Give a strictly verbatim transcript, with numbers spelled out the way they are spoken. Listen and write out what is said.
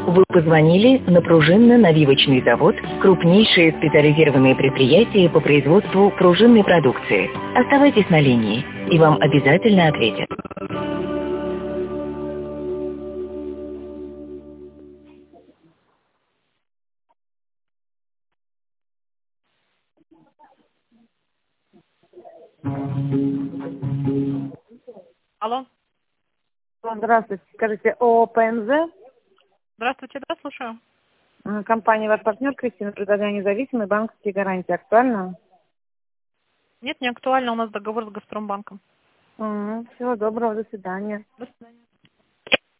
Вы позвонили на пружинно-навивочный завод, крупнейшее специализированное предприятие по производству пружинной продукции. Оставайтесь на линии, и вам обязательно ответят. Алло. Здравствуйте. Скажите, о ПНЗ, Здравствуйте, да, слушаю. М, компания «Ваш партнер», Кристина, предлагаю независимые банковские гарантии. Актуально? Нет, не актуально, у нас договор с Газпромбанком. Всего доброго, до свидания. До свидания.